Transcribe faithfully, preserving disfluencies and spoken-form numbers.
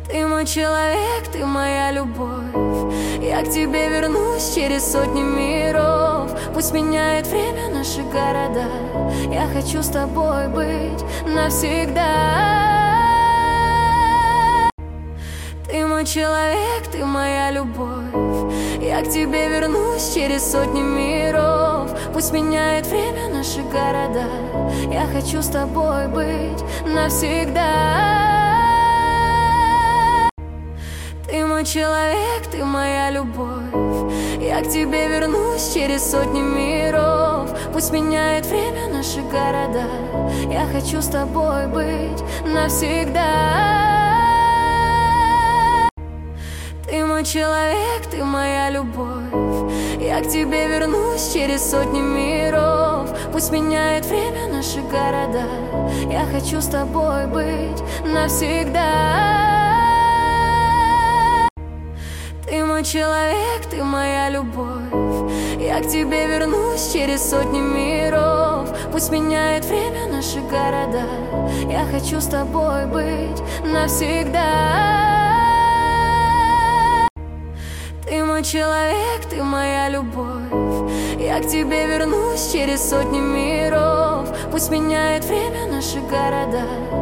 Ты мой человек, ты моя любовь. Я к тебе вернусь через сотни миров. Пусть меняет время наши города. Я хочу с тобой быть навсегда. Ты мой человек, ты моя любовь. Я к тебе вернусь через сотни миров. Пусть меняет время наши города. Я хочу с тобой быть навсегда. Ты мой человек, ты моя любовь. Я к тебе вернусь через сотни миров. Пусть меняет время наши города. Я хочу с тобой быть навсегда. Ты мой человек, ты моя любовь. Я к тебе вернусь через сотни миров. Пусть меняет время наши города. Я хочу с тобой быть навсегда. Ты мой человек, ты моя любовь. Я к тебе вернусь через сотни миров. Пусть меняет время наши города. Я хочу с тобой быть навсегда. Ты мой человек, ты моя любовь. Я к тебе вернусь через сотни миров. Пусть меняет время наши города.